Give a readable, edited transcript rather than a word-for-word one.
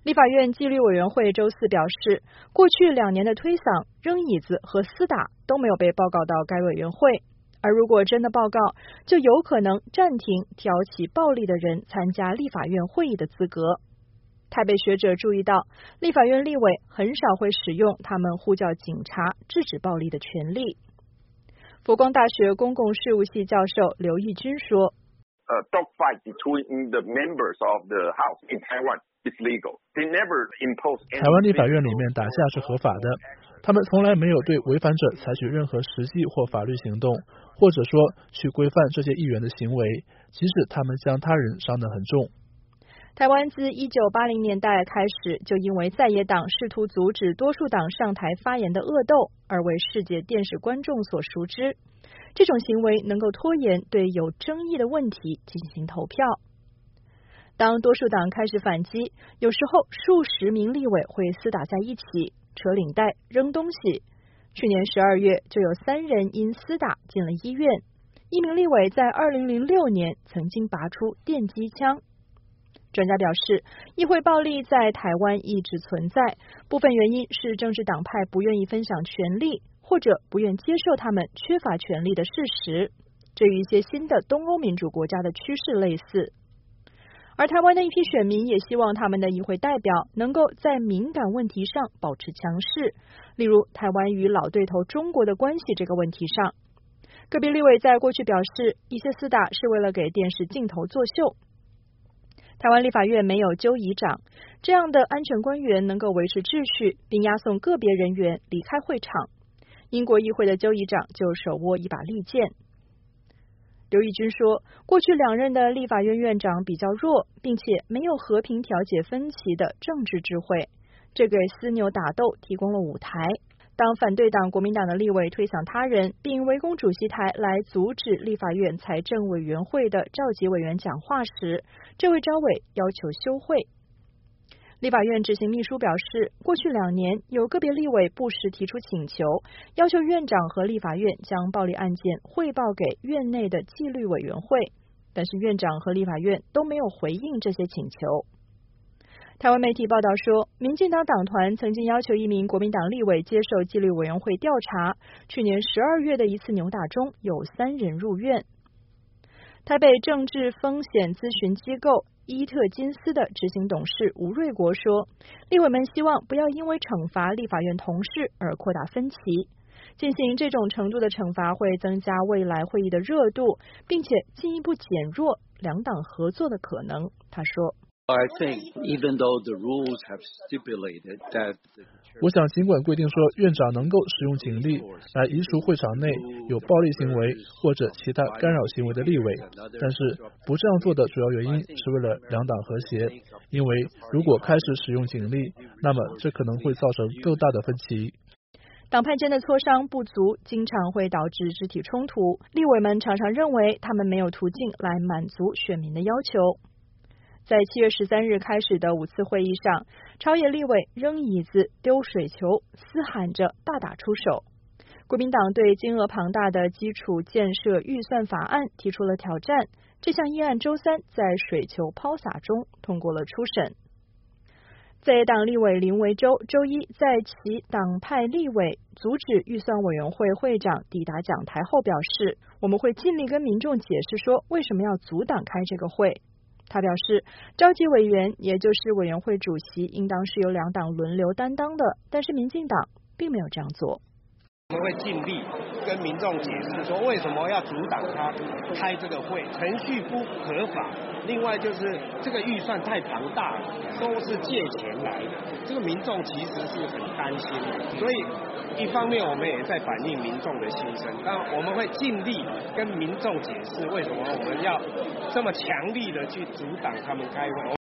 立法院纪律委员会周四表示，过去2年的推搡、扔椅子和厮打都没有被报告到该委员会，而如果真的报告，就有可能暂停挑起暴力的人参加立法院会议的资格。台北学者注意到，立法院立委很少会使用他们呼叫警察制止暴力的权利。佛光大学公共事务系教授刘义军说 ：“dogfight between the members of the House in Taiwan is legal. They never impose。 台湾立法院里面打架是合法的，他们从来没有对违反者采取任何实际或法律行动，或者说去规范这些议员的行为，即使他们将他人伤得很重。” 台湾自1980年代开始，就因为在野党试图阻止多数党上台发言的恶斗，而为世界电视观众所熟知。这种行为能够拖延对有争议的问题进行投票。当多数党开始反击，有时候数十名立委会厮打在一起，扯领带、扔东西。去年12月就有3人因厮打进了医院。一名立委在2006年曾经拔出电击枪。专家表示，议会暴力在台湾一直存在，部分原因是政治党派不愿意分享权力，或者不愿接受他们缺乏权力的事实。这与一些新的东欧民主国家的趋势类似。而台湾的一批选民也希望他们的议会代表能够在敏感问题上保持强势，例如台湾与老对头中国的关系这个问题上。个别立委在过去表示，一些厮打是为了给电视镜头作秀。台湾立法院没有纠仪长，这样的安全官员能够维持秩序，并押送个别人员离开会场。英国议会的纠仪长就手握一把利剑。刘义军说，过去2任的立法院院长比较弱，并且没有和平调解分歧的政治智慧，这给私扭打斗提供了舞台。当反对党国民党的立委推搡他人，并围攻主席台来阻止立法院财政委员会的召集委员讲话时，这位召委要求休会。立法院执行秘书表示，过去2年有个别立委不时提出请求，要求院长和立法院将暴力案件汇报给院内的纪律委员会，但是院长和立法院都没有回应这些请求。台湾媒体报道说，民进党党团曾经要求一名国民党立委接受纪律委员会调查，去年12月的一次扭打中有3人入院。台北政治风险咨询机构伊特金斯的执行董事吴瑞国说，立委们希望不要因为惩罚立法院同事而扩大分歧，进行这种程度的惩罚会增加未来会议的热度，并且进一步减弱两党合作的可能。他说， 我想尽管规定说院长能够使用警力来移除会场内有暴力行为或者其他干扰行为的立委，但是不这样做的主要原因是为了两党和谐，因为如果开始使用警力，那么这可能会造成更大的分歧。 党派间的磋商不足，经常会导致肢体冲突，立委们常常认为他们没有途径来满足选民的要求。在7月13日开始的5次会议上，朝野立委扔椅子、丢水球，嘶喊着大打出手。国民党对金额庞大的基础建设预算法案提出了挑战，这项议案周3在水球抛洒中通过了初审。在野党立委林维洲周一在其党派立委阻止预算委员会会长抵达讲台后表示，我们会尽力跟民众解释说为什么要阻挡开这个会。他表示，召集委员也就是委员会主席应当是由两党轮流担当的，但是民进党并没有这样做。 我们会尽力跟民众解释说为什么要阻挡他开这个会，程序不合法，另外就是这个预算太庞大了，都是借钱来的，这个民众其实是很担心的，所以一方面我们也在反映民众的心声，但我们会尽力跟民众解释为什么我们要这么强力的去阻挡他们开会。